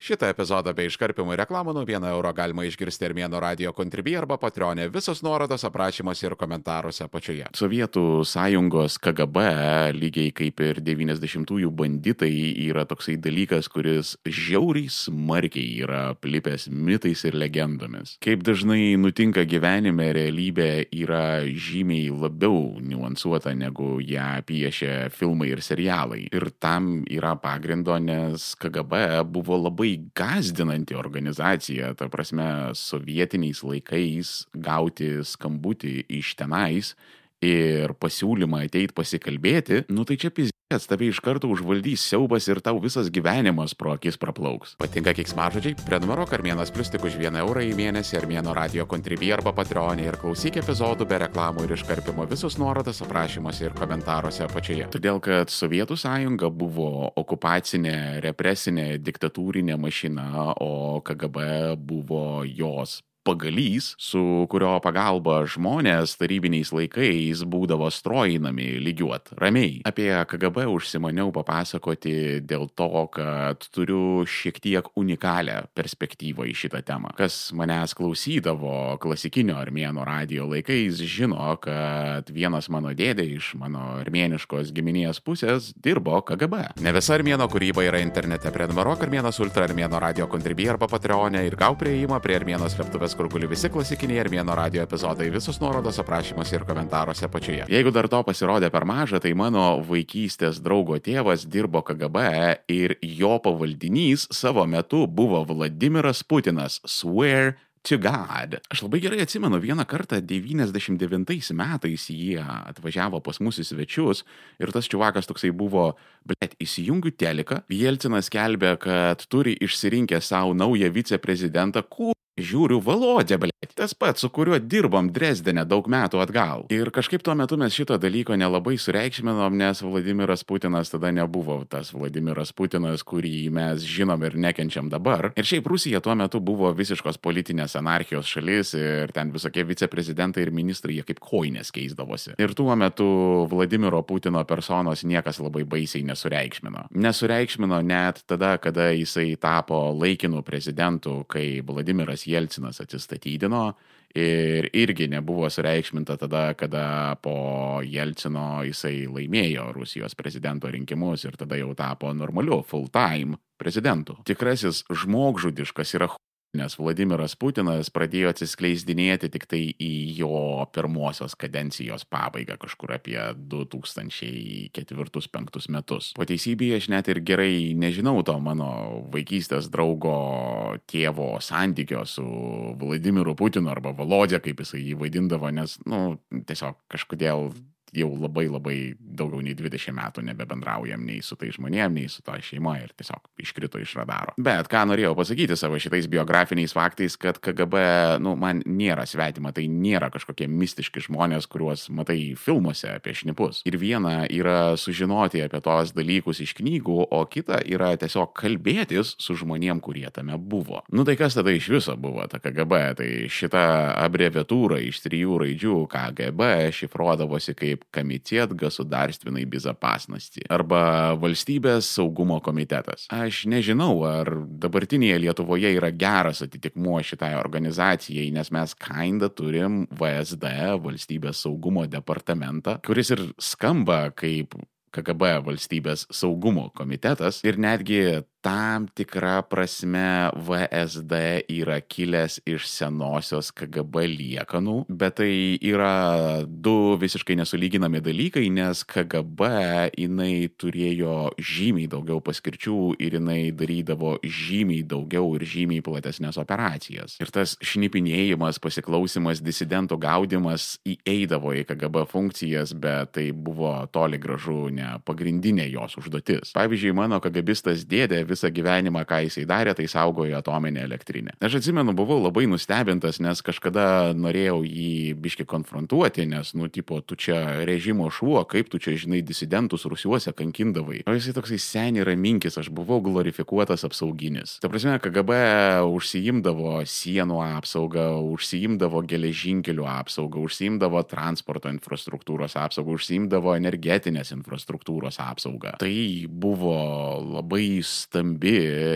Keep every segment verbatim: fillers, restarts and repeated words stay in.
Šitą epizodą bei iškarpimų reklamų nuo vieno euro galima išgirsti Armėno radio Contribui arba Patreon'e. Visos nuorodos aprašymuose ir komentaruose apačioje. Sovietų sąjungos K G B, lygiai kaip ir devyniasdešimtųjų banditai, yra toksai dalykas, kuris žiauriai smarkiai yra plipęs mitais ir legendomis. Kaip dažnai nutinka gyvenime, realybė yra žymiai labiau niuansuota, negu ją piešia filmai ir serialai. Ir tam yra pagrindo, nes K G B buvo labai gąsdinanti organizacija, ta prasme, sovietiniais laikais gauti skambutį iš tenais ir pasiūlymą ateit pasikalbėti, nu tai čia pizdės, tave iš karto užvaldys siaubas ir tau visas gyvenimas pro akis praplauks. Patinka keiksmažodžiai? Prenumeruok Armėnas Plius tik už vieną eurą į mėnesį Armėno radio Contribui arba Patreon'e ir klausyk epizodų be reklamų ir iškarpimo. Visus nuorodas aprašymuose ir komentaruose apačioje. Todėl, kad Sovietų sąjunga buvo okupacinė, represinė, diktatūrinė mašina, o K G B buvo jos pagalys, su kurio pagalba žmonės tarybiniais laikais būdavo strojinami lygiuot ramiai. Apie K G B užsimaniau papasakoti dėl to, kad turiu šiek tiek unikalią perspektyvą į šitą temą. Kas manęs klausydavo klasikinio armėno radio laikais, žino, kad vienas mano dėdė iš mano armėniškos giminės pusės dirbo K G B. Ne visa armėno kūryba yra internete. Prenumeruok Armėnas Ultra Armėno radio Contribui arba Patreon'e ir gau prieimą prie Armėno slėptuvės, kur guli visi klasikiniai Armėno radio epizodai, visus nuorodos aprašymuose ir komentaruose apačioje. Jeigu dar to pasirodė per maža, tai mano vaikystės draugo tėvas dirbo K G B ir jo pavaldinys savo metu buvo Vladimiras Putinas. Swear to God. Aš labai gerai atsimenu, vieną kartą devyniasdešimt devintais metais jie atvažiavo pas mus į svečius ir tas čiuvakas toksai buvo, blet, įsijungiu teliką, Jelcinas skelbė, kad turi išsirinkę savo naują viceprezidentą, kur žiūriu Volodė, blet, tas pats, su kuriuo dirbom Dresdene daug metų atgal. Ir kažkaip tuo metu mes šito dalyko nelabai sureikšminom, nes Vladimiras Putinas tada nebuvo tas Vladimiras Putinas, kurį mes žinom ir nekenčiam dabar. Ir šiaip Rusija tuo metu buvo visiškos politinės anarchijos šalis ir ten visokie viceprezidentai ir ministrai, jie kaip kojinės keisdavosi. Ir tuo metu Vladimiro Putino personos niekas labai baisiai nesureikšmino. Nesureikšmino net tada, kada jisai tapo laikinu prezidentu, kai Vladimiras Jelcinas atsistatydino, ir irgi nebuvo sureikšminta tada, kada po Jelcino jisai laimėjo Rusijos prezidento rinkimus ir tada jau tapo normaliu full-time prezidentu. Tikrasis žmogžudiškas yra ch... nes Vladimiras Putinas pradėjo atsiskleisdinėti tik tai į jo pirmosios kadencijos pabaigą, kažkur apie du tūkstančiai ketvirtus penktus metus. Po teisybėje aš net ir gerai nežinau to mano vaikystės draugo tėvo santykio su Vladimiru Putinu arba Volodė, kaip jisai jį vaidindavo, nes, nu, tiesiog kažkodėl jau labai labai daugiau nei dvidešimt metų nebebendraujam nei su tai žmonėm, nei su ta šeima ir tiesiog iškrito iš radaro. Bet ką norėjau pasakyti savo šitais biografiniais faktais, kad K G B, nu, man nėra svetima, tai nėra kažkokie mistiški žmonės, kuriuos matai filmuose apie šnipus. Ir viena yra sužinoti apie tos dalykus iš knygų, o kita yra tiesiog kalbėtis su žmonėm, kurie tame buvo. Nu tai kas tada iš viso buvo ta K G B? Tai šita abreviatūra iš trijų raidžių K G B šifruodavosi kaip Комитет государственной безопасности arba Valstybės saugumo komitetas. Aš nežinau, ar dabartinėje Lietuvoje yra geras atitikmuo šitai organizacijai, nes mes kinda turim V S D, Valstybės saugumo departamentą, kuris ir skamba kaip K G B Valstybės saugumo komitetas ir netgi tam tikra prasme V S D yra kilęs iš senosios K G B liekanų, bet tai yra du visiškai nesulyginami dalykai, nes K G B jinai turėjo žymiai daugiau paskirčių ir jinai darydavo žymiai daugiau ir žymiai platesnės operacijas. Ir tas šnipinėjimas, pasiklausimas, disidentų gaudimas įeidavo į K G B funkcijas, bet tai buvo toli gražu ne pagrindinė jos užduotis. Pavyzdžiui, mano KGBistas dėdė visą gyvenimą, ką jisai darė, tai saugojo atominę elektrinę. Aš atsimenu, buvau labai nustebintas, nes kažkada norėjau jį biški konfrontuoti, nes, nu, tipo, tu čia režimo šuo, kaip tu čia, žinai, disidentus rusiuose kankindavai. O jisai toksai seniai raminkis, aš buvau glorifikuotas apsauginis. Ta prasme, K G B užsiimdavo sienų apsaugą, užsiimdavo geležinkelių apsaugą, užsiimdavo transporto infrastruktūros apsaugą, užsiimdavo energetinės infrastruktūros apsaugą. Tai buvo labai stambus stambi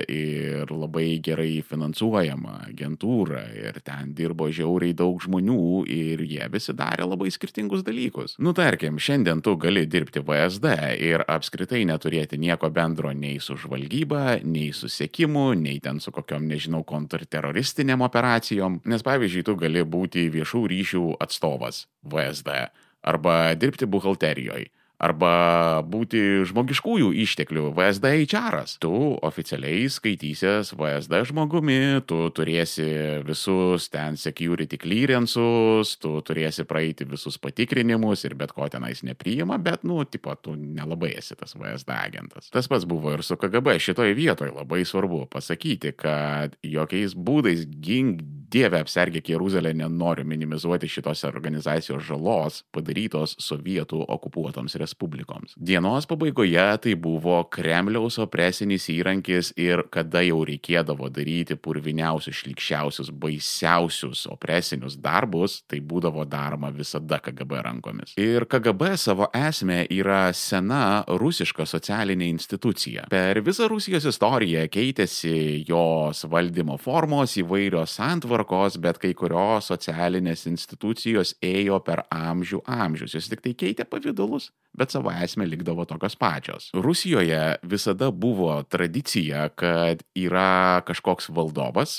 ir labai gerai finansuojama agentūra ir ten dirbo žiauriai daug žmonių ir jie visi darė labai skirtingus dalykus. Nu, tarkim, šiandien tu gali dirbti V S D ir apskritai neturėti nieko bendro nei su žvalgyba, nei su sekimu, nei ten su kokiom, nežinau, kontrteroristiniam operacijom, nes pavyzdžiui, tu gali būti viešų ryšių atstovas V S D arba dirbti buhalterijoje, arba būti žmogiškųjų išteklių V S D H R-as. Tu oficialiai skaitysies V S D žmogumi, tu turėsi visus ten security clearances, tu turėsi praeiti visus patikrinimus ir bet ko tenais nepriima, bet, nu, tipo, tu nelabai esi tas V S D agentas. Tas pats buvo ir su K G B. Šitoje vietoje labai svarbu pasakyti, kad jokiais būdais gink Dieve apsergėk Jeruzalę, nenoriu minimizuoti šitos organizacijos žalos padarytos sovietų okupuotoms respublikoms. Dienos pabaigoje tai buvo Kremliaus opresinis įrankis ir kada jau reikėdavo daryti purviniausius, šlykščiausius, baisiausius opresinius darbus, tai būdavo daroma visada K G B rankomis. Ir K G B savo esmę yra sena rusiška socialinė institucija. Per visą Rusijos istoriją keitėsi jos valdymo formos, įvairios santvarkos, bet kai kurios socialinės institucijos ėjo per amžių amžius. Jos tik tai keitė pavidalus, bet savo esmę likdavo tokios pačios. Rusijoje visada buvo tradicija, kad yra kažkoks valdovas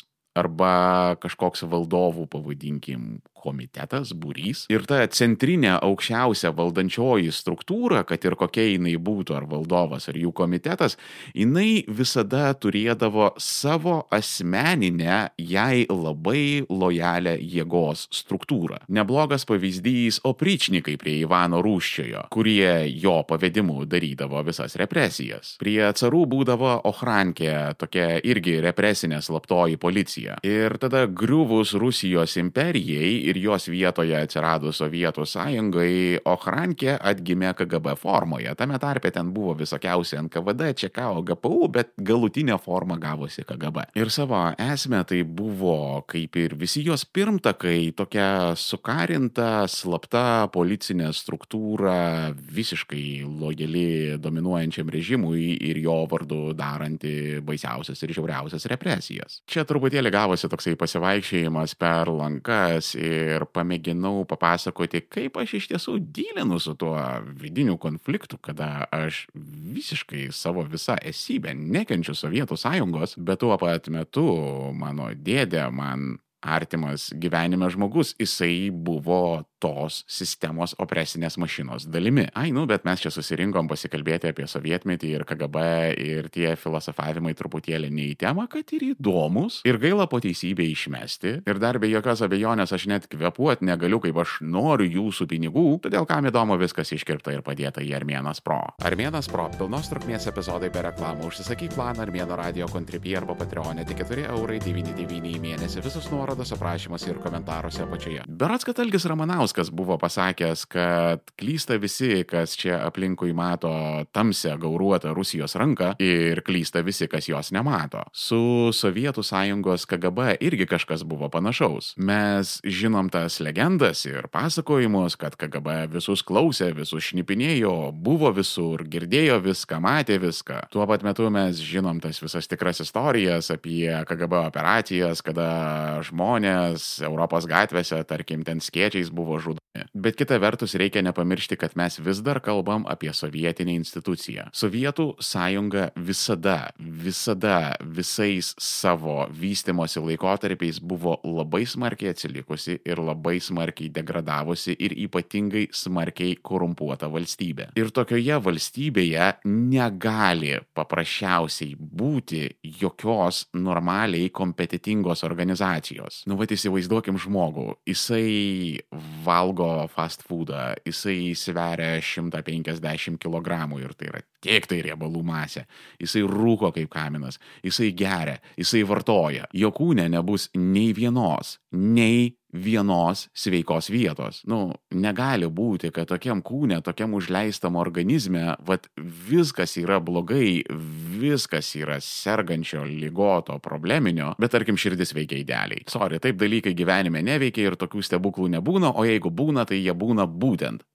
arba kažkoks valdovų, pavadinkim, komitetas, būrys. Ir ta centrinė aukščiausia valdančioji struktūra, kad ir kokia jinai būtų, ar valdovas, ar jų komitetas, jinai visada turėdavo savo asmeninę, jai labai lojalę jėgos struktūrą. Neblogas pavyzdys opričnikai prie Ivano Rūsčiojo, kurie jo pavedimu darydavo visas represijas. Prie carų būdavo ochrankė, tokia irgi represinė slaptoji policija. Ir tada griuvus Rusijos imperijai ir jos vietoje atsirado Sovietų sąjungai, ochrankė atgimė K G B formoje. Tame tarpe ten buvo visokiausi N K V D, C K, G P U, bet galutinė forma gavosi K G B. Ir savo esmę tai buvo, kaip ir visi jos pirmtakai, tokia sukarinta, slapta policinė struktūra, visiškai lojali dominuojančiam režimui ir jo vardu daranti baisiausias ir žiauriausias represijas. Čia truputėlį gavosi toksai pasivaikščiojimas per lankas ir pamėginau papasakoti, kaip aš iš tiesų dylinu su tuo vidiniu konfliktu, kada aš visiškai savo visą esybę nekenčiu Sovietų sąjungos, bet tuo pat metu mano dėdė, man artimas gyvenime žmogus, jisai buvo tos sistemos opresinės mašinos dalimi. Ai, nu, bet mes čia susirinkom pasikalbėti apie sovietmetį ir K G B ir tie filosofavimai truputėlį ne į temą, kad ir įdomus ir gaila po teisybę išmesti. Ir dar be jokios abejonės aš net kvėpuot negaliu, kaip aš noriu jūsų pinigų, todėl kam įdomu viskas iškirpta ir padėta į Armėnas Pro. Armėnas Pro, pilnos trukmės epizodai be reklamų. Užsisakyk planą Armėno radio Contribui arba Patreonė tik keturi eurai devyniasdešimt devyni į mėnesį. Visus nuorodos aprašymuose ir komentaruose apačioje. Berods, kad Algis Ramanauskas buvo pasakęs, kad klysta visi, kas čia aplinkui mato tamsią gauruotą Rusijos ranką ir klysta visi, kas jos nemato. Su Sovietų sąjungos K G B irgi kažkas buvo panašaus. Mes žinom tas legendas ir pasakojimus, kad K G B visus klausė, visus šnipinėjo, buvo visur, girdėjo viską, matė viską. Tuo pat metu mes žinom tas visas tikras istorijas apie K G B operacijas, kada žmonės Europos gatvėse, tarkim, ten skėčiais buvo žudomi. Bet kita vertus reikia nepamiršti, kad mes vis dar kalbam apie sovietinę instituciją. Sovietų sąjunga visada, visada visais savo vystimosi laikotarpiais buvo labai smarkiai atsilikusi ir labai smarkiai degradavusi ir ypatingai smarkiai korumpuota valstybė. Ir tokioje valstybėje negali paprasčiausiai būti jokios normaliai kompetitingos organizacijos. Nu, vat įsivaizduokim žmogų, jisai valgo fast foodą, jisai sveria šimtą penkiasdešimt kilogramų ir tai yra tiek tai riebalų masė, jisai rūko kaip kaminas, jisai geria, jisai vartoja, jo kūne nebus nei vienos, nei vienos sveikos vietos. Nu, negali būti, kad tokiam kūne, tokiam užleistam organizme, vat viskas yra blogai, viskas yra sergančio, ligoto, probleminio, bet tarkim širdis veikia idealiai. Sorry, taip dalykai gyvenime neveikia ir tokių stebuklų nebūna, o jeigu būna, tai jie būna būtent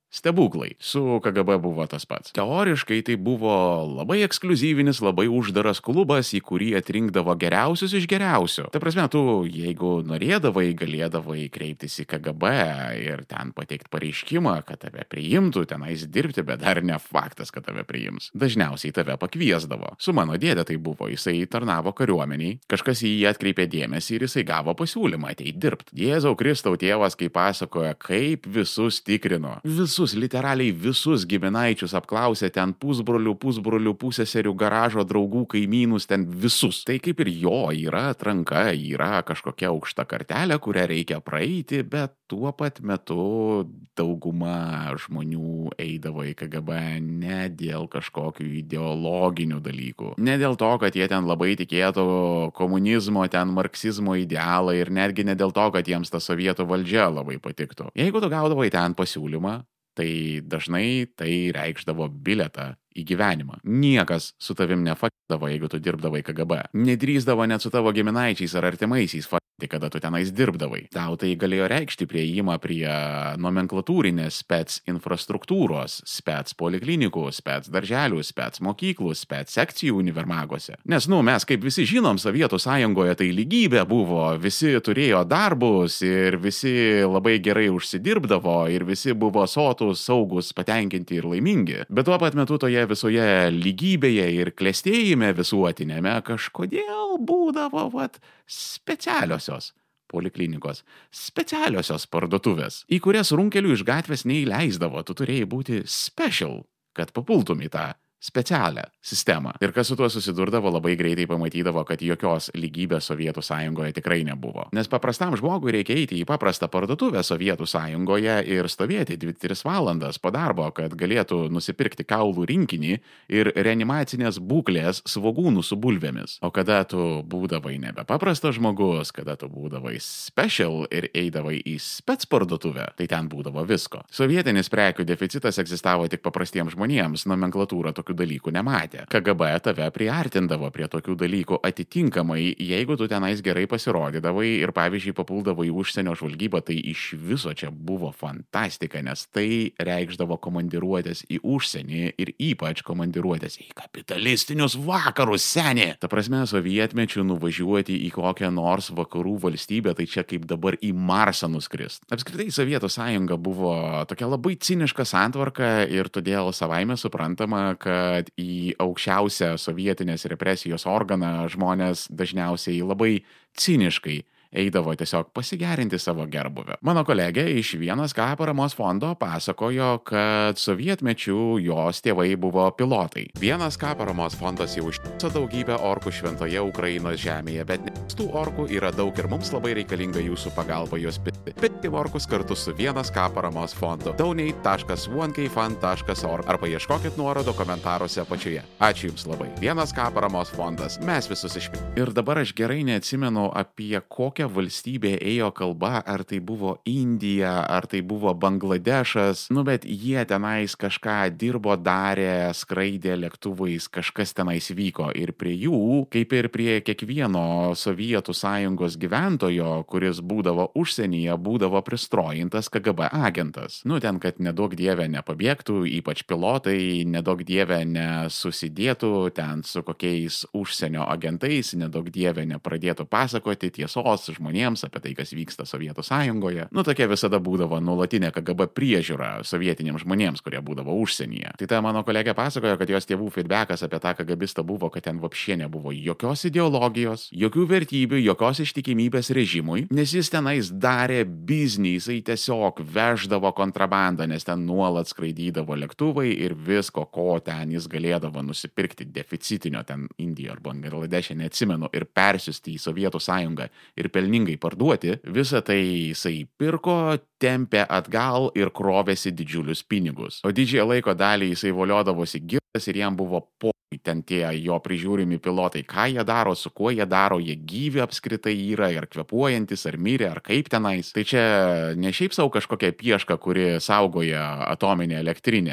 Stebuklai. Su K G B buvo tas pats. Teoriškai tai buvo labai ekskliuzyvinis, labai uždaras klubas, į kurį atrinkdavo geriausius iš geriausių. Ta prasme, tu, jeigu norėdavai, galėdavai kreiptis į K G B ir ten pateikti pareiškimą, kad tave priimtų tenais dirbti, bet dar ne faktas, kad tave priims. Dažniausiai tave pakviesdavo. Su mano dėdė tai buvo, jisai tarnavo kariuomeniai, kažkas į jį atkreipė dėmesį ir jisai gavo pasiūlymą ateiti dirbti. Jėzau Kristau, tėvas, kaip pasakoja, kaip visus tikrino. Visus Visus, literaliai visus giminaičius apklausė ten pusbrolių, pusbrolių, puseserių, garažo draugų, kaimynus, ten visus. Tai kaip ir jo yra atranka, yra kažkokia aukšta kartelė, kurią reikia praeiti, bet tuo pat metu dauguma žmonių eidavo į K G B ne dėl kažkokių ideologinių dalykų. Ne dėl to, kad jie ten labai tikėtų komunizmo, ten marksizmo idealą ir netgi ne dėl to, kad jiems ta sovietų valdžia labai patiktų. Jeigu tu gaudavai ten pasiūlymą, tai dažnai tai reikšdavo bilietą į gyvenimą. Niekas su tavim nefakdavo, jeigu tu dirbdavai K G B. Nedrįsdavo net su tavo giminaičiais ar artimaisiais fakti, kada tu tenais dirbdavai. Tau tai galėjo reikšti prieimą prie nomenklatūrinės spec infrastruktūros, spec poliklinikų, spec darželių, spec mokyklų, spec sekcijų univermaguose. Nes, nu, mes kaip visi žinom, Sovietų sąjungoje tai lygybė buvo, visi turėjo darbus ir visi labai gerai užsidirbdavo ir visi buvo sotus, saugus, patenkinti ir laimingi. Bet tuo pat metu toje visoje lygybėje ir klestėjime visuotinėme kažkodėl būdavo vat specialiosios poliklinikos, specialiosios parduotuvės, į kurias runkelių iš gatvės neįleisdavo, tu turėjai būti special, kad papultum į tą specialią sistemą. Ir kas su tuo susidurdavo, labai greitai pamatydavo, kad jokios lygybės Sovietų sąjungoje tikrai nebuvo. Nes paprastam žmogui reikia eiti į paprastą parduotuvę Sovietų sąjungoje ir stovėti dvi tris valandas po darbo, kad galėtų nusipirkti kaulų rinkinį ir reanimacinės būklės svogūnų su bulvėmis. O kada tu būdavai nebe paprastas žmogus, kada tu būdavai special ir eidavai į spec parduotuvę, tai ten būdavo visko. Sovietinis prekių deficitas egzistavo tik paprastiems žmonėms, nomenklatūra tokių dalykų nematė. K G B tave priartindavo prie tokių dalykų atitinkamai, jeigu tu tenais gerai pasirodydavai ir, pavyzdžiui, papuldavai į užsienio žvalgybą, tai iš viso čia buvo fantastika, nes tai reikšdavo komandiruotės į užsienį ir ypač komandiruotės į kapitalistinius vakarus, senė. Ta prasme, sovietmečių nuvažiuoti į kokią nors vakarų valstybę, tai čia kaip dabar į Marsą nuskrist. Apskritai, Sovietų sąjunga buvo tokia labai ciniška santvarka ir todėl savaime suprantama, kad kad į aukščiausią sovietinės represijos organą žmonės dažniausiai labai ciniškai eidavo tiesiog pasigerinti savo gerbuvę. Mano kolegė iš vienas K paramos fondo pasakojo, kad sovietmečių jos tėvai buvo pilotai. vienas K paramos fondas jau užtiso daugybę orkų šventoje Ukrainos žemėje, bet nes tų orkų yra daug ir mums labai reikalinga jūsų pagalba juos piti. Piti orkus kartu su vienas K paramos fondu. donate taškas one k fund taškas org arba ieškokit nuorodo komentaruose apačioje. Ačiū Jums labai. vienas K paramos fondas. Mes visus išpildėme. Ir dabar aš gerai neatsimenu, apie kokią valstybė ėjo kalba, ar tai buvo Indija, ar tai buvo Bangladešas, nu bet jie tenais kažką dirbo, darė, skraidė lėktuvais, kažkas tenais vyko ir prie jų, kaip ir prie kiekvieno Sovietų sąjungos gyventojo, kuris būdavo užsienyje, būdavo pristrojintas K G B agentas. Nu ten, kad nedaug dievė nepabėgtų, ypač pilotai, nedaug dievė nesusidėtų ten su kokiais užsienio agentais, nedaug dievė nepradėtų pasakoti tiesos žmonėms apie tai, kas vyksta Sovietų sąjungoje. Nu, tokia visada būdavo nuolatinė K G B priežiūra sovietiniams žmonėms, kurie būdavo užsienyje. Tai ta mano kolegė pasakojo, kad jos tėvų feedbackas apie tą KGBistą buvo, kad ten vapšė nebuvo jokios ideologijos, jokių vertybių, jokios ištikimybės režimui, nes jis tenais darė biznį, jisai tiesiog veždavo kontrabandą, nes ten nuolat skraidydavo lėktuvai ir visko, ko ten jis galėdavo nusipirkti deficitinio ten Indijoje ar Bangladešė, neatsimenu, ir persiusti į Sovietų sąjungą ir pelningai parduoti, visą tai jisai pirko, tempė atgal ir krovėsi didžiulius pinigus. O didžiąją laiko dalį jisai voliodavosi girtas ir jam buvo po ten tie jo prižiūrimi pilotai, ką jie daro, su kuo jie daro, jie gyvi apskritai yra, ar kvėpuojantis, ar mirė, ar kaip tenais. Tai čia ne šiaip savo kažkokia pieška, kuri saugoja atominę elektrinę. O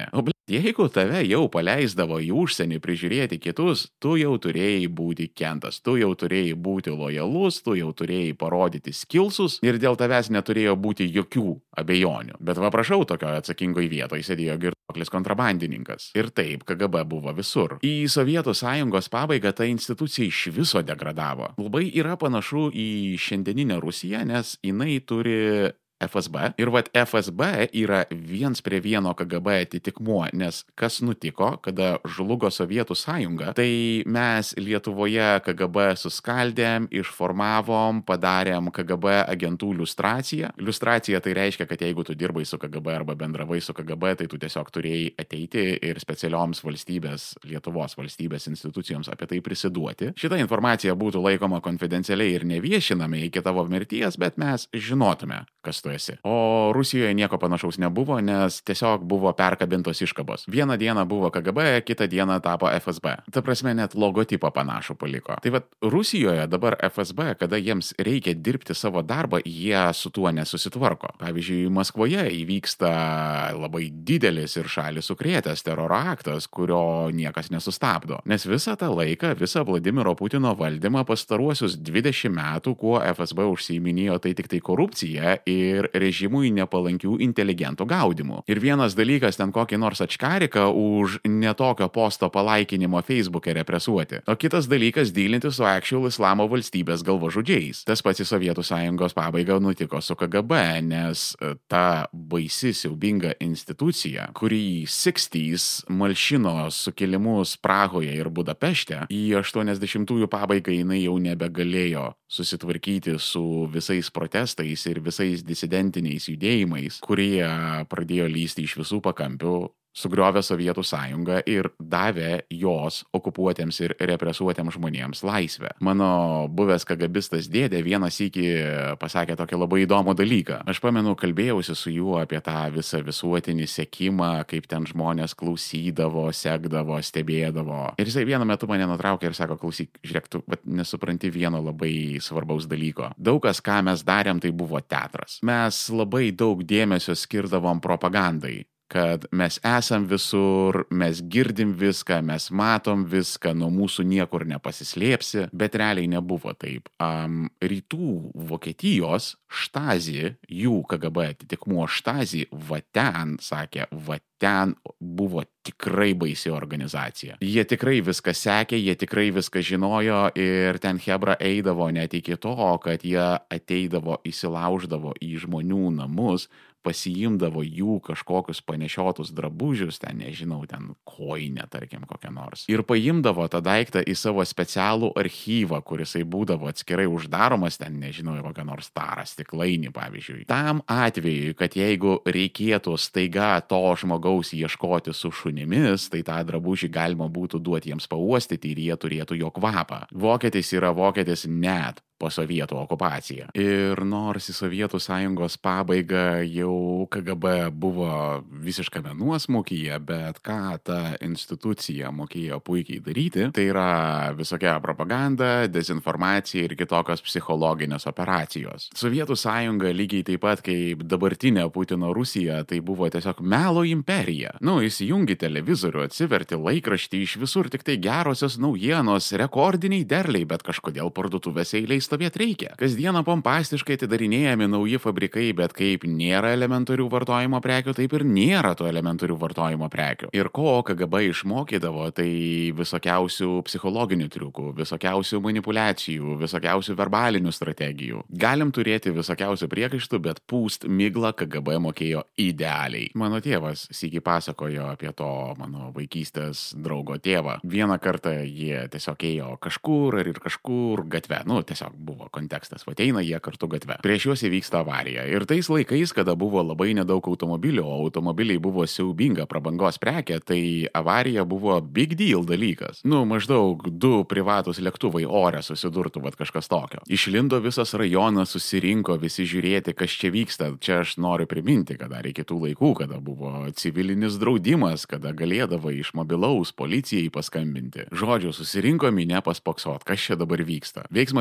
Jeigu tave jau paleisdavo į užsienį prižiūrėti kitus, tu jau turėjai būti kentas, tu jau turėjai būti lojalus, tu jau turėjai parodyti skilsus ir dėl tavęs neturėjo būti jokių abejonių. Bet va prašau, tokioje atsakingoje vietoje sėdėjo girtuoklis kontrabandininkas. Ir taip, K G B buvo visur. Į Sovietų sąjungos pabaigą ta institucija iš viso degradavo. Labai yra panašu į šiandieninę Rusiją, nes jinai turi F S B. Ir vat F S B yra viens prie vieno K G B atitikmuo, nes kas nutiko, kada žlugo Sovietų sąjunga, tai mes Lietuvoje K G B suskaldėm, išformavom, padarėm K G B agentų liustraciją. Liustracija tai reiškia, kad jeigu tu dirbai su K G B arba bendravai su K G B, tai tu tiesiog turėjai ateiti ir specialioms valstybės, Lietuvos valstybės institucijoms apie tai prisiduoti. Šita informacija būtų laikoma konfidencialiai ir neviešinami iki tavo mirties, bet mes žinotume, kas tu esi. O Rusijoje nieko panašaus nebuvo, nes tiesiog buvo perkabintos iškabos. Vieną dieną buvo K G B, kitą dieną tapo F S B. Ta prasme, net logotipą panašų paliko. Tai vat Rusijoje dabar F S B, kada jiems reikia dirbti savo darbą, jie su tuo nesusitvarko. Pavyzdžiui, Maskvoje įvyksta labai didelis ir šalį sukrėtęs teroro aktas, kurio niekas nesustabdo. Nes visą tą laiką, visą Vladimiro Putino valdymą pastaruosius dvidešimt metų, kuo F S B užsiiminėjo, tai tik tai korupcija ir ir režimui nepalankių inteligentų gaudimų. Ir vienas dalykas ten kokį nors ačkariką už netokio posto palaikinimo Facebook'e represuoti. O kitas dalykas dylinti su actual islamo valstybės galvažudžiais. Tas pats į Sovietų sąjungos pabaigą nutiko su K G B, nes ta baisi siaubinga institucija, kuri šešiasdešimtųjų malšino sukilimus Prahoje ir Budapešte, į aštuoniasdešimtųjų pabaigą jinai jau nebegalėjo susitvarkyti su visais protestais ir visais disidentiniais judėjimais, kurie pradėjo lysti iš visų pakampių, sugriovė Sovietų sąjungą ir davė jos okupuotiems ir represuotiems žmonėms laisvę. Mano buvęs kagabistas dėdė vienas sykį pasakė tokį labai įdomų dalyką. Aš pamenu, kalbėjausi su juo apie tą visą visuotinį sekimą, kaip ten žmonės klausydavo, sekdavo, stebėdavo. Ir jisai vienu metu mane nutraukė ir sako, klausyk, žiūrėk, tu vat, nesupranti vieno labai svarbaus dalyko. Daug kas, ką mes darėm, tai buvo teatras. Mes labai daug dėmesio skirdavom propagandai, kad mes esam visur, mes girdim viską, mes matom viską, nuo mūsų niekur nepasislėpsi, bet realiai nebuvo taip. Um, rytų Vokietijos Stasi, jų K G B atitikmuo Stasi, va ten, sakė, va ten buvo tikrai baisi organizacija. Jie tikrai viską sekė, jie tikrai viską žinojo ir ten chebra eidavo net iki to, kad jie ateidavo, įsilauždavo į žmonių namus, pasiimdavo jų kažkokius panešiotus drabužius, ten nežinau, ten koinę, tarkim, kokią nors. Ir paimdavo tą daiktą į savo specialų archyvą, kurisai būdavo atskirai uždaromas, ten nežinau, kokią nors tarą, stiklainį, pavyzdžiui. Tam atveju, kad jeigu reikėtų staiga to žmogaus ieškoti su šunimis, tai tą drabužį galima būtų duoti jiems pauostyti ir jie turėtų jo kvapą. Vokietis yra vokietis net po sovietų okupaciją. Ir nors į Sovietų sąjungos pabaigą jau K G B buvo visiškame nuosmukyje, bet ką ta institucija mokėjo puikiai daryti, tai yra visokia propaganda, dezinformacija ir kitokios psichologinės operacijos. Sovietų sąjunga lygiai taip pat kaip dabartinė Putino Rusija, tai buvo tiesiog melo imperija. Nu, įsijungi televizorių, atsiverti laikraštį, iš visur tik tai gerosios naujienos, rekordiniai derliai, bet kažkodėl parduotuvėse eiliai stovėti reikia. Kasdieną pompastiškai atidarinėjami nauji fabrikai, bet kaip nėra elementarių vartojimo prekių, taip ir nėra to elementarių vartojimo prekių. Ir ko K G B išmokydavo, tai visokiausių psichologinių triukų, visokiausių manipulacijų, visokiausių verbalinių strategijų. Galim turėti visokiausių priekaištų, bet pūst miglą K G B mokėjo idealiai. Mano tėvas sykį pasakojo apie to mano vaikystės draugo tėvą. Vieną kartą jie tiesiog ėjo kažkur ar ir kažkur gatve. Nu, tiesiog buvo kontekstas. Ateina jie kartu gatve. Prieš juos įvyksta avarija. Ir tais laikais, kada buvo labai nedaug automobilių, o automobiliai buvo siaubinga prabangos prekė, tai avarija buvo big deal dalykas. Nu, maždaug du privatus lėktuvai ore susidurtų, vat kažkas tokio. Išlindo visas rajonas, susirinko visi žiūrėti, kas čia vyksta. Čia aš noriu priminti, kad dar iki tų laikų, kada buvo civilinis draudimas, kada galėdavo iš mobilaus policijai paskambinti. Žodžiu, susirinko minia paspoksot, kas čia dabar vyksta. Veiksmas vyko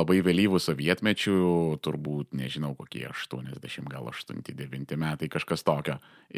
labai vėlyvų sovietmečių, turbūt, nežinau, kokie aštuoniasdešimt, gal aštuoni devyni metai, kažkas tokio.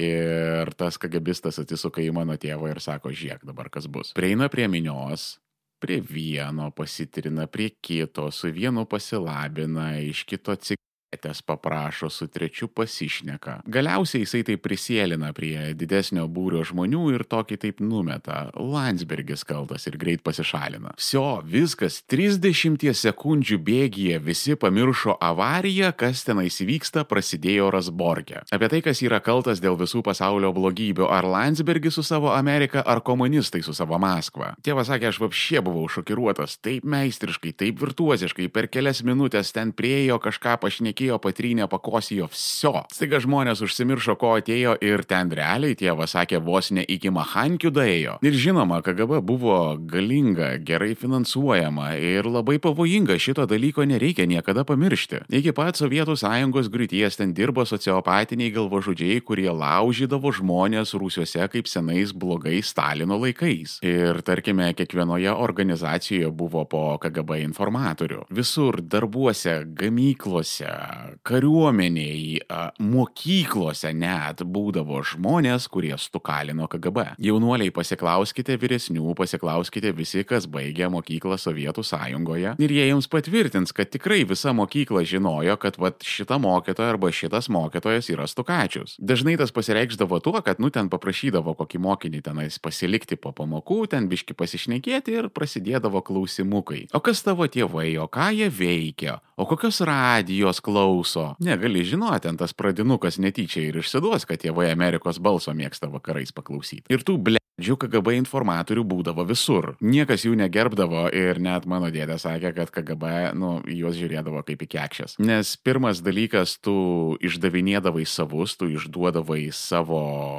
Ir tas kagabistas atsisuka į mano tėvą ir sako, žiūrėk dabar kas bus. Prieina prie minios, prie vieno pasitrina, prie kito, su vienu pasilabina, iš kito cigaretės paprašo, su trečiu pasišneka. Galiausiai jisai taip prisėlina prie didesnio būrio žmonių ir tokį taip numeta. Landsbergis kaltas ir greit pasišalina. Vsio, viskas, trisdešimties sekundžių bėgyje visi pamiršo avariją, kas tenais vyksta, prasidėjo Razborke. Apie tai, kas yra kaltas dėl visų pasaulio blogybių, ar Landsbergis su savo Amerika, ar komunistai su savo Maskva. Tėvas sakė, aš vapšė buvau šokiruotas, taip meistriškai, taip virtuoziškai, per kelias minutės ten priejo kažką pašnekėjo, patrynė, pakosijo, vsio. Staiga žmonės užsimiršo, ko atėjo ir ten realiai tėvas sakė, vos ne iki Machankių daėjo. Ir žinoma, K G B buvo galinga, gerai finansuojama ir labai pavojinga, šito dalyko nereikia niekada pamiršti. Iki pat Sovietų sąjungos griūties ten dirbo sociopatiniai galvažudžiai, kurie laužydavo žmonės rūsiuose kaip senais blogais Stalino laikais. Ir tarkime, kiekvienoje organizacijoje buvo po K G B informatorių. Visur, darbuose, gamyklose, kariuomeniai, mokyklose net būdavo žmonės, kurie stukalino K G B. Jaunuoliai, pasiklauskite vyresnių, pasiklauskite visi, kas baigė mokyklą Sovietų sąjungoje ir jie jums patvirtins, kad tikrai visa mokykla žinojo, kad vat šita mokytoja arba šitas mokytojas yra stukačius. Dažnai tas pasireikšdavo tuo, kad nu ten paprašydavo kokį mokinį tenais pasilikti po pamokų, ten biški pasišnekėti ir prasidėdavo klausimukai. O kas tavo tėvai, o ką jie veikia, o kokios radijos klauso? Negali žinoti, ten tas pradinukas netyčia ir išsiduos, kad tėvai Amerikos balso mėgsta vakarais paklausyti. Ir tų bledžių K G B informatorių būdavo visur. Niekas jų negerbdavo ir net mano dėdė sakė, kad K G B, nu, juos žiūrėdavo kaip į kekšės. Nes pirmas dalykas, tu išdavinėdavai savus, tu išduodavai savo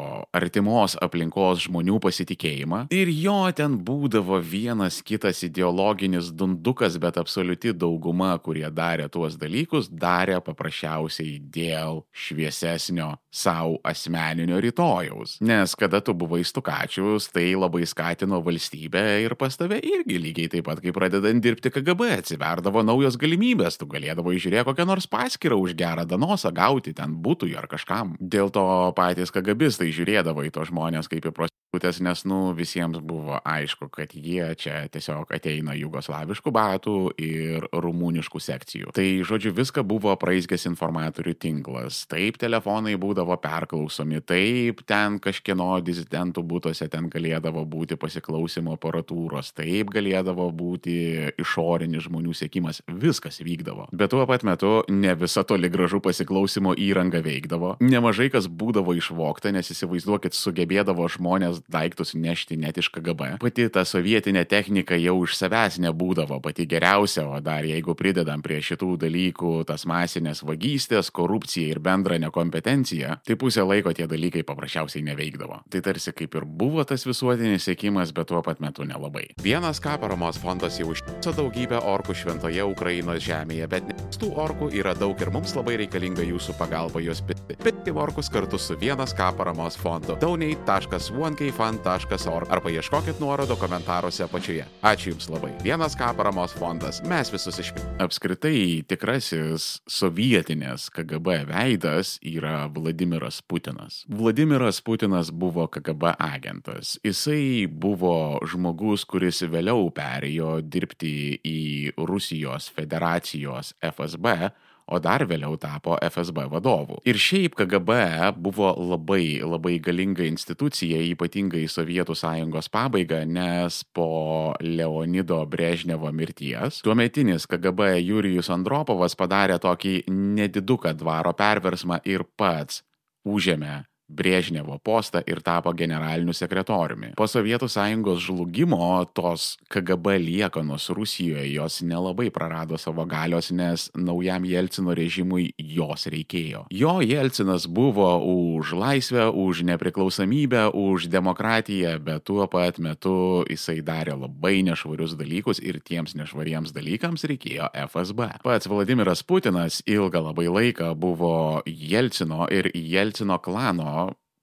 artimos aplinkos žmonių pasitikėjimą ir jo ten būdavo vienas kitas ideologinis dundukas, bet absoliuti dauguma, kurie darė tuos dalykus, darė paprasčiausiai dėl šviesesnio savo asmeninio rytojaus. Nes kada tu buvai stukačius, tai labai skatino valstybę ir pas tave irgi lygiai taip pat, kaip pradedant dirbti K G B, atsiverdavo naujos galimybės, tu galėdavo žiūrėti kokią nors paskirą už gerą danosą gauti ten būtui ar kažkam. Dėl to patys KGBistai žiūrėdavo į tos žmonės kaip į prostitutės, nes nu visiems buvo aišku, kad jie čia tiesiog ateina jugoslaviškų batų ir rumuniškų sekcijų. Tai žodžiu, viską buvo praizgęs informatorių tinklas. Taip telefonai būdavo perklausomi, taip ten kažkieno dizidentų būtose ten galėdavo būti pasiklausimo aparatūros, taip galėdavo būti išorinis žmonių siekimas, viskas vykdavo. Bet tuo pat metu ne visa toli gražu pasiklausimo įranga veikdavo. Nemažai kas būdavo išvogta, nes įsivaizduokit, sugebėdavo žmonės daiktus nešti net iš K G B. Pati ta sovietinė technika jau iš savęs nebūdavo pati geriausia, o dar jeigu pridedam prie šitų dalykų tas masinės vagystės, korupcija ir bendrą nekompetenciją, tai pusę laiko tie dalykai paprasčiausiai neveikdavo. Tai tarsi kaip ir buvo tas visuotinis siekimas, bet tuo pat metu nelabai. Vienas K paramos fondas jau ištiso daugybę orkų šventoje Ukrainos žemėje, bet tų orkų yra daug ir mums labai reikalinga jūsų pagalba juos pirkti. Pirkti orkus kartu su Vienas K paramos fondu. donate taškas one k fund taškas org arba ieškokit nuorodo komentaruose apačioje. Ačiū Jums labai. Vienas K paramos fondas. Mes visus išpirkime. Apskritai tikrasis sovietinės K G B veidas yra Vladimiras Putinas. Vladimiras Putinas buvo K G B agentas. Jisai buvo žmogus, kuris vėliau perėjo dirbti į Rusijos federacijos F S B, o dar vėliau tapo F S B vadovu. Ir šiaip K G B buvo labai, labai galinga institucija, ypatingai Sovietų sąjungos pabaiga, nes po Leonido Brežnevo mirties tuometinis K G B Jurijus Andropovas padarė tokį nediduką dvaro perversmą ir pats užėmė Brežnevo postą ir tapo generaliniu sekretoriumi. Po Sovietų sąjungos žlugimo tos K G B liekanos Rusijoje jos nelabai prarado savo galios, nes naujam Jelcino režimui jos reikėjo. Jo Jelcinas buvo už laisvę, už nepriklausomybę, už demokratiją, bet tuo pat metu jisai darė labai nešvarius dalykus ir tiems nešvariems dalykams reikėjo F S B. Pats Vladimiras Putinas ilgą labai laiką buvo Jelcino ir Jelcino klano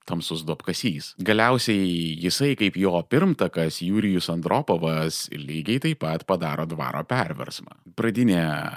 tamsus duobkasys. Galiausiai jisai kaip jo pirmtakas Jurijus Andropovas lygiai taip pat padaro dvaro perversmą. Pradinė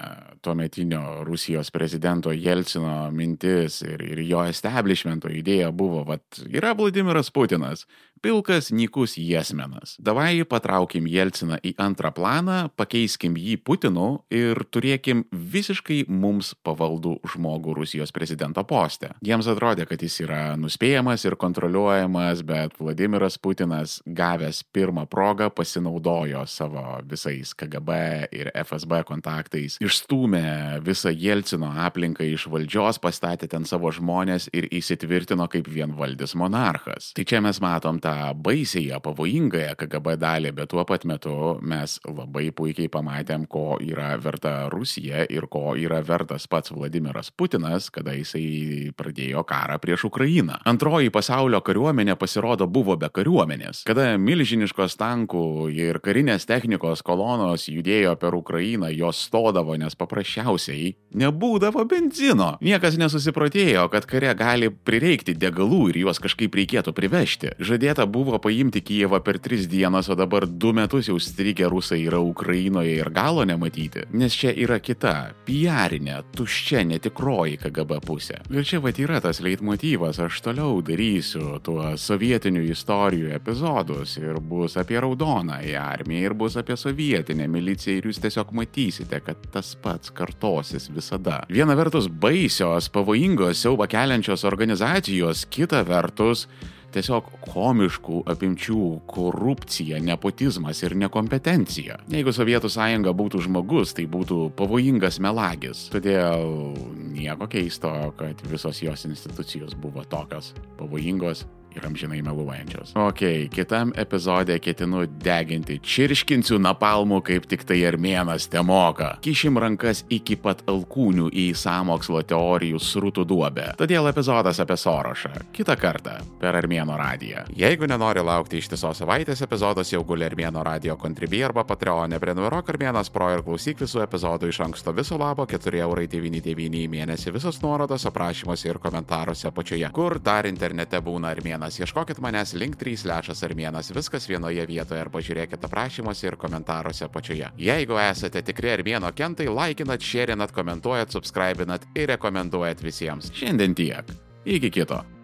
tuometinio Rusijos prezidento Jelcino mintis ir, ir jo establishmento idėja buvo, vat yra Vladimiras Putinas, pilkas, nykus jesmenas. Davai patraukim Jelciną į antrą planą, pakeiskim jį Putinu ir turėkim visiškai mums pavaldų žmogų Rusijos prezidento poste. Jiems atrodė, kad jis yra nuspėjamas ir kontroliuojamas, bet Vladimiras Putinas, gavęs pirmą progą, pasinaudojo savo visais K G B ir F S B kontaktais, išstūmė visą Jelcino aplinką iš valdžios, pastatė ten savo žmonės ir įsitvirtino kaip vienvaldis monarchas. Tai čia mes matom tą baisėje, pavojingąją K G B dalį, bet tuo pat metu mes labai puikiai pamatėm, ko yra verta Rusija ir ko yra vertas pats Vladimiras Putinas, kada jisai pradėjo karą prieš Ukrainą. Antroji pasaulio kariuomenė pasirodo buvo be kariuomenės. Kada milžiniškos tankų ir karinės technikos kolonos judėjo per Ukrainą, jos stodavo, nes paprasčiausiai nebūdavo benzino. Niekas nesusiprotėjo, kad kare gali prireikti degalų ir juos kažkaip reikėtų privežti. Žadėta buvo paimti Kijevą per tris dienas, o dabar du metus jau strigę rusai yra Ukrainoje ir galo nematyti. Nes čia yra kita, piarinė, tuščia, netikroji K G B pusė. Ir čia vat yra tas leitmotyvas, aš toliau darysiu tuos sovietinių istorijų epizodus ir bus apie raudonąją armiją ir bus apie sovietinę miliciją ir jūs tiesiog matysite, kad tas pats kartosis visada. Viena vertus baisios, pavojingos, siaubą keliančios organizacijos, kita vertus tiesiog komiškų apimčių korupcija, nepotizmas ir nekompetencija. Jeigu Sovietų sąjunga būtų žmogus, tai būtų pavojingas melagis. Todėl nieko keisto, kad visos jos institucijos buvo tokios pavojingos ir amžinai meluojančios. Ok, kitam epizode ketinu deginti, čirškinsiu napalmu, kaip tik tai armėnas temoka. Kišim rankas iki pat alkūnių į sąmokslo teorijų srutų duobę. Todėl epizodas apie Sorošą. Kitą kartą per Armėno radiją. Jeigu nenori laukti ištisos savaitės, epizodas jau guli Armėno radio Contribui arba Patreon'e. Prenumeruok Armėnas Pro ir klausyk visų epizodų iš anksto viso labo keturi eurai devyni devyni į mėnesį. Visos nuorodos aprašymuose ir komentaruose apačioje. Kur dar internete būna Armėnas? Ieškokit manęs link trys slešas armėnas, viskas vienoje vietoje ar pažiūrėkit aprašymuose ir komentaruose apačioje. Jeigu esate tikri Armėno kentai, laikinat, šėrinat, komentuojat, subscribinat ir rekomenduojat visiems. Šiandien tiek. Iki kito.